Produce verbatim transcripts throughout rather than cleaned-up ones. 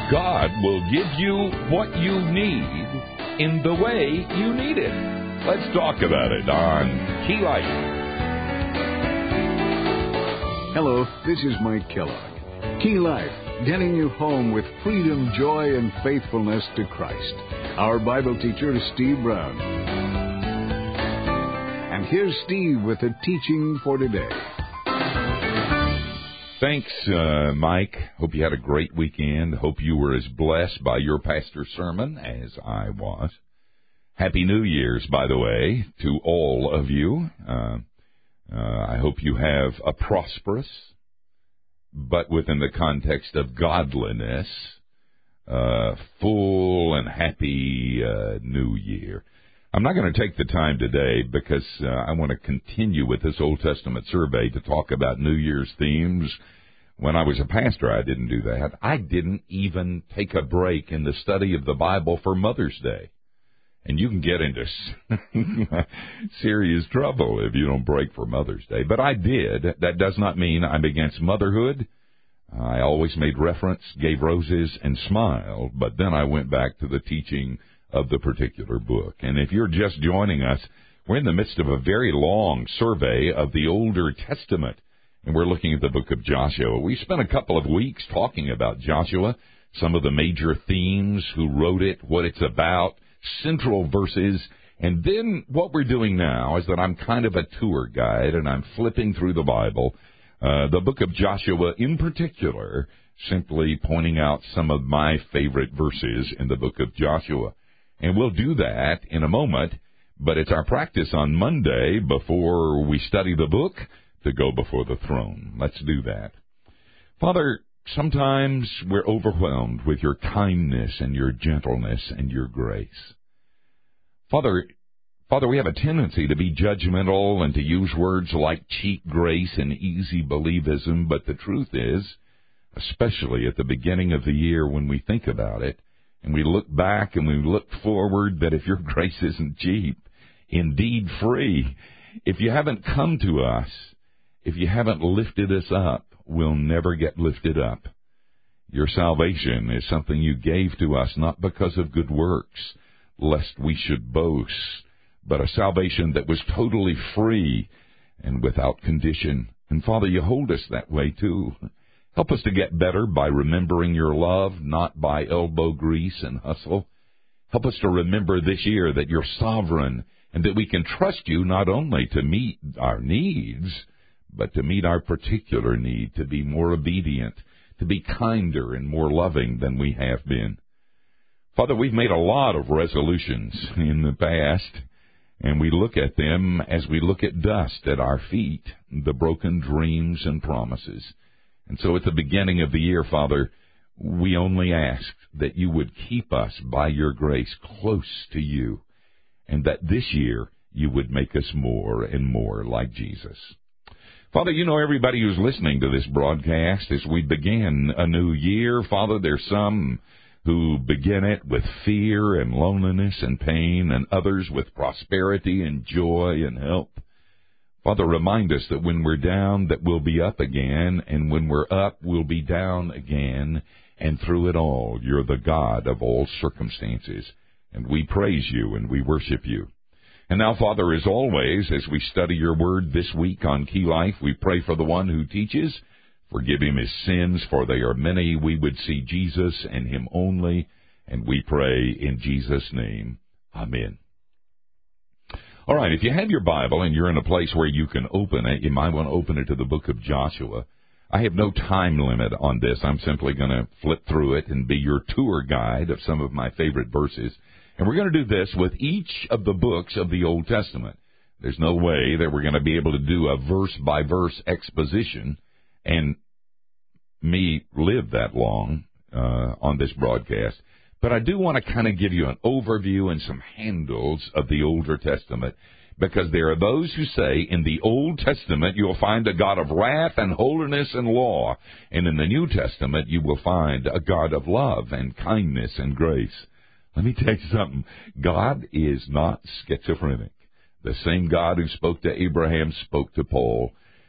God will give you what you need in the way you need it. Let's talk about it on Key Life. Hello, this is Mike Kellogg. Key Life, getting you home with freedom, joy, and faithfulness to Christ. Our Bible teacher is Steve Brown. And here's Steve with the teaching for today. Thanks, uh, Mike. Hope you had a great weekend. Hope you were as blessed by your pastor's sermon as I was. Happy New Year's, by the way, to all of you. Uh, uh, I hope you have a prosperous, but within the context of godliness, uh, full and happy uh, New Year. I'm not going to take the time today because uh, I want to continue with this Old Testament survey to talk about New Year's themes. When I was a pastor, I didn't do that. I didn't even take a break in the study of the Bible for Mother's Day. And you can get into serious trouble if you don't break for Mother's Day. But I did. That does not mean I'm against motherhood. I always made reference, gave roses, and smiled. But then I went back to the teaching of the particular book. And if you're just joining us, we're in the midst of a very long survey of the Older Testament, and we're looking at the book of Joshua. We spent a couple of weeks talking about Joshua, some of the major themes, who wrote it, what it's about, central verses, and then what we're doing now is that I'm kind of a tour guide, and I'm flipping through the Bible, uh, the book of Joshua in particular, simply pointing out some of my favorite verses in the book of Joshua. And we'll do that in a moment, but it's our practice on Monday before we study the book to go before the throne. Let's do that. Father, sometimes we're overwhelmed with your kindness and your gentleness and your grace. Father, Father, we have a tendency to be judgmental and to use words like cheap grace and easy believism, but the truth is, especially at the beginning of the year when we think about it, and we look back and we look forward, that if your grace isn't cheap, indeed free, if you haven't come to us, if you haven't lifted us up, we'll never get lifted up. Your salvation is something you gave to us not because of good works, lest we should boast, but a salvation that was totally free and without condition. And Father, you hold us that way too. Help us to get better by remembering your love, not by elbow grease and hustle. Help us to remember this year that you're sovereign and that we can trust you not only to meet our needs, but to meet our particular need, to be more obedient, to be kinder and more loving than we have been. Father, we've made a lot of resolutions in the past, and we look at them as we look at dust at our feet, the broken dreams and promises. And so at the beginning of the year, Father, we only ask that you would keep us by your grace close to you, and that this year you would make us more and more like Jesus. Father, you know everybody who's listening to this broadcast as we begin a new year. Father, there's some who begin it with fear and loneliness and pain, and others with prosperity and joy and help. Father, remind us that when we're down, that we'll be up again, and when we're up, we'll be down again, and through it all, you're the God of all circumstances, and we praise you and we worship you. And now, Father, as always, as we study your word this week on Key Life, we pray for the one who teaches. Forgive him his sins, for they are many. We would see Jesus and him only, and we pray in Jesus' name. Amen. All right, if you have your Bible and you're in a place where you can open it, you might want to open it to the book of Joshua. I have no time limit on this. I'm simply going to flip through it and be your tour guide of some of my favorite verses. And we're going to do this with each of the books of the Old Testament. There's no way that we're going to be able to do a verse-by-verse exposition and me live that long uh, on this broadcast. But I do want to kind of give you an overview and some handles of the Older Testament, because there are those who say in the Old Testament you'll find a God of wrath and holiness and law, and in the New Testament you will find a God of love and kindness and grace. Let me tell you something. God is not schizophrenic. The same God who spoke to Abraham spoke to Paul.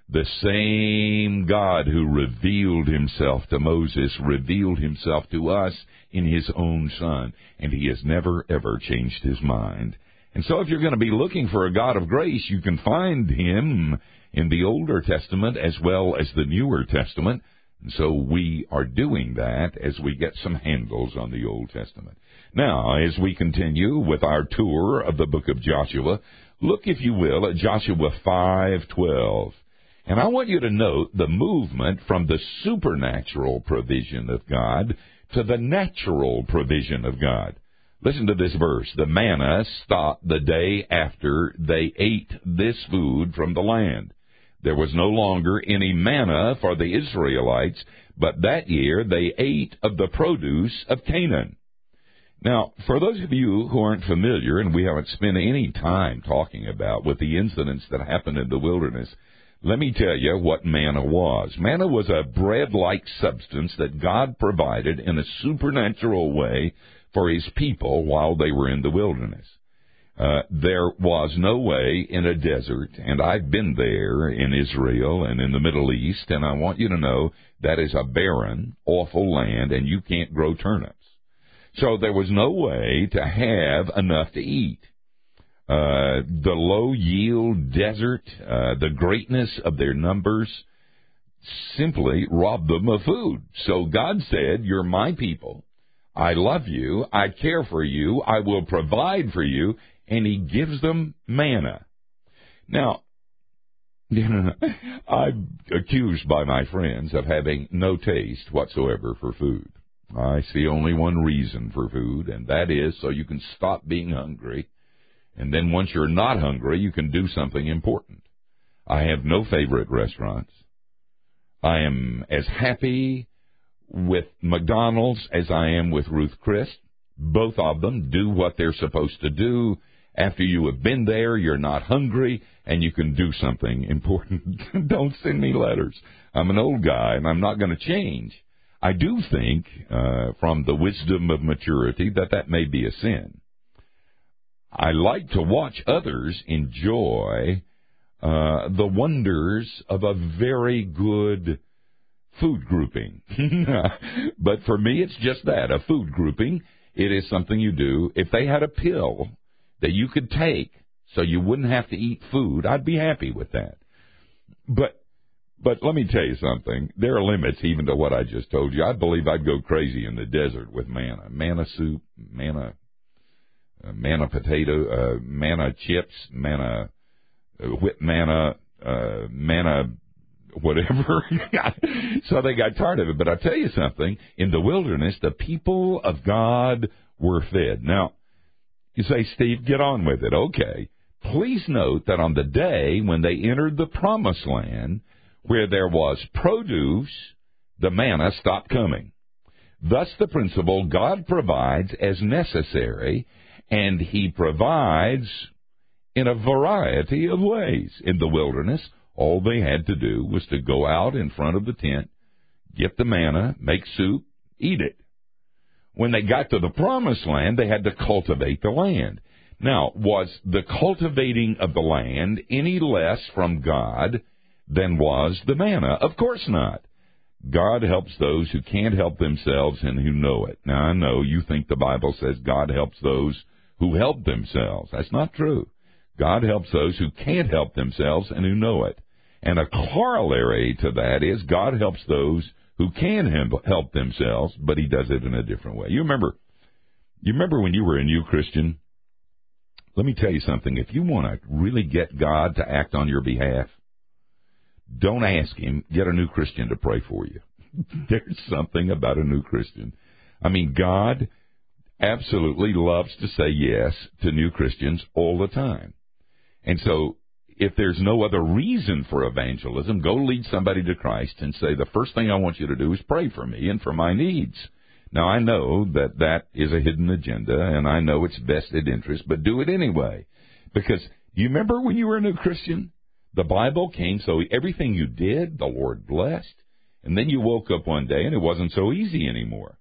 The same God who revealed himself to Moses revealed himself to us in his own Son, and he has never, ever changed his mind. And so if you're going to be looking for a God of grace, you can find him in the Older Testament as well as the Newer Testament. And so we are doing that as we get some handles on the Old Testament. Now, as we continue with our tour of the book of Joshua, look, if you will, at Joshua five twelve. And I want you to note the movement from the supernatural provision of God to the natural provision of God. Listen to this verse. The manna stopped the day after they ate this food from the land. There was no longer any manna for the Israelites, but that year they ate of the produce of Canaan. Now, for those of you who aren't familiar, and we haven't spent any time talking about with the incidents that happened in the wilderness, let me tell you what manna was. Manna was a bread-like substance that God provided in a supernatural way for his people while they were in the wilderness. Uh, there was no way in a desert, and I've been there in Israel and in the Middle East, and I want you to know that is a barren, awful land, and you can't grow turnips. So there was no way to have enough to eat. Uh, the low-yield desert, uh, the greatness of their numbers simply robbed them of food. So God said, you're my people. I love you. I care for you. I will provide for you. And he gives them manna. Now, I'm accused by my friends of having no taste whatsoever for food. I see only one reason for food, and that is so you can stop being hungry. And then once you're not hungry, you can do something important. I have no favorite restaurants. I am as happy with McDonald's as I am with Ruth Chris. Both of them do what they're supposed to do. After you have been there, you're not hungry, and you can do something important. Don't send me letters. I'm an old guy, and I'm not going to change. I do think, uh, from the wisdom of maturity, that that may be a sin. I like to watch others enjoy uh, the wonders of a very good food grouping. But for me, it's just that, a food grouping. It is something you do. If they had a pill that you could take so you wouldn't have to eat food, I'd be happy with that. But but let me tell you something. There are limits even to what I just told you. I believe I'd go crazy in the desert with manna. Manna soup, manna Uh, manna potato, uh, manna chips, manna, uh, whipped manna, uh, manna, whatever. So they got tired of it. But I'll tell you something. In the wilderness, the people of God were fed. Now, you say, Steve, get on with it. Okay. Please note that on the day when they entered the promised land, where there was produce, the manna stopped coming. Thus the principle, God provides as necessary, and he provides in a variety of ways. In the wilderness, all they had to do was to go out in front of the tent, get the manna, make soup, eat it. When they got to the promised land, they had to cultivate the land. Now, was the cultivating of the land any less from God than was the manna? Of course not. God helps those who can't help themselves and who know it. Now, I know you think the Bible says God helps those who help themselves. That's not true. God helps those who can't help themselves and who know it. And a corollary to that is God helps those who can help themselves, but he does it in a different way. You remember, you remember when you were a new Christian? Let me tell you something. If you want to really get God to act on your behalf, don't ask him. Get a new Christian to pray for you. There's something about a new Christian. I mean, God absolutely loves to say yes to new Christians all the time. And so if there's no other reason for evangelism, go lead somebody to Christ and say, the first thing I want you to do is pray for me and for my needs. Now, I know that that is a hidden agenda, and I know it's vested interest, but do it anyway. Because you remember when you were a new Christian? The Bible came, so everything you did, the Lord blessed. And then you woke up one day, and it wasn't so easy anymore.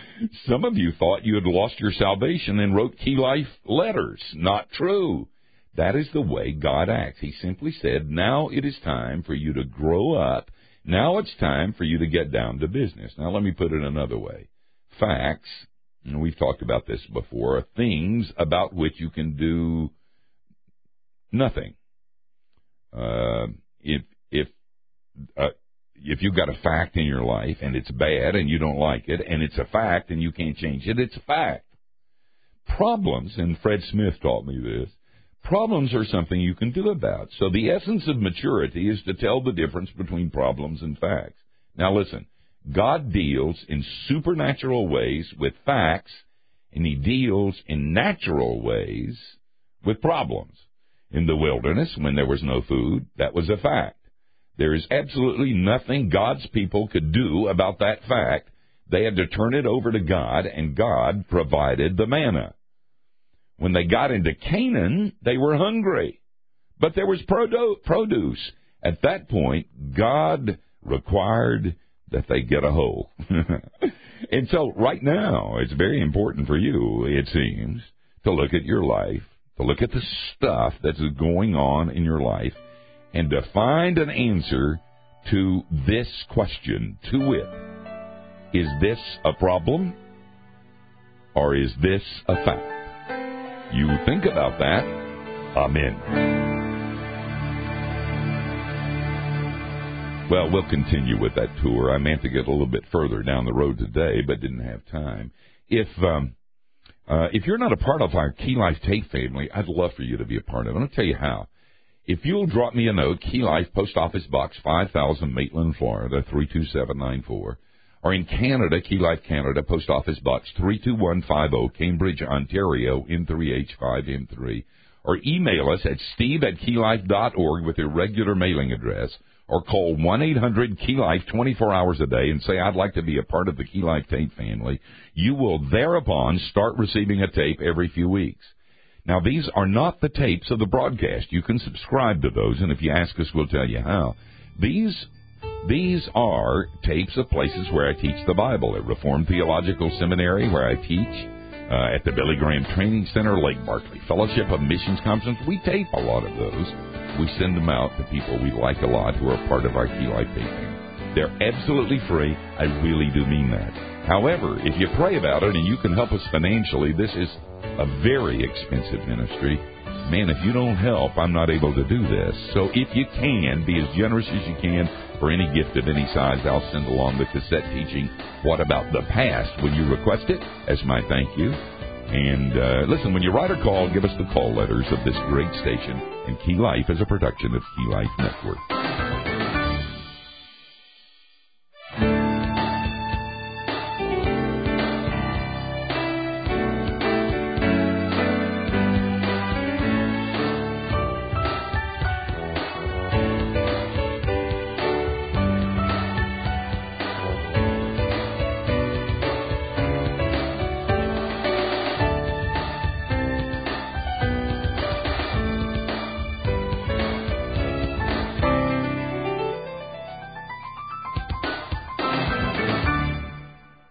Some of you thought you had lost your salvation and wrote Key Life letters. Not true. That is the way God acts. He simply said, now it is time for you to grow up. Now it's time for you to get down to business. Now let me put it another way. Facts, and we've talked about this before, are things about which you can do nothing. Uh, if if uh, if you've got a fact in your life and it's bad and you don't like it, and it's a fact and you can't change it, it's a fact. Problems, and Fred Smith taught me this, problems are something you can do about. So the essence of maturity is to tell the difference between problems and facts. Now listen, God deals in supernatural ways with facts, and he deals in natural ways with problems. In the wilderness, when there was no food, that was a fact. There is absolutely nothing God's people could do about that fact. They had to turn it over to God, and God provided the manna. When they got into Canaan, they were hungry, but there was produce. At that point, God required that they get a hoe. And so right now, it's very important for you, it seems, to look at your life, to look at the stuff that's going on in your life, and to find an answer to this question, to wit, is this a problem, or is this a fact? You think about that. Amen. Well, we'll continue with that tour. I meant to get a little bit further down the road today, but didn't have time. If um, uh, if you're not a part of our Key Life Tape family, I'd love for you to be a part of it. I'll tell you how. If you'll drop me a note, Key Life, Post Office Box five thousand, Maitland, Florida, three two seven nine four. Or in Canada, Key Life Canada, Post Office Box three two one five zero, Cambridge, Ontario, N three H five M three. Or email us at steve at keylife dot org with your regular mailing address. Or call one eight hundred Key Life twenty-four hours a day and say, I'd like to be a part of the Key Life Tape family. You will thereupon start receiving a tape every few weeks. Now, these are not the tapes of the broadcast. You can subscribe to those, and if you ask us, we'll tell you how. These These are tapes of places where I teach the Bible. At Reformed Theological Seminary, where I teach, uh, at the Billy Graham Training Center, Lake Barkley Fellowship of Missions Conference. We tape a lot of those. We send them out to people we like a lot who are part of our Key Life taping. They're absolutely free. I really do mean that. However, if you pray about it and you can help us financially, this is a very expensive ministry. Man, if you don't help, I'm not able to do this. So if you can, be as generous as you can for any gift of any size. I'll send along the cassette teaching, What About the Past, when you request it, as my thank you. And uh, listen, when you write or call, give us the call letters of this great station. And Key Life is a production of Key Life Network.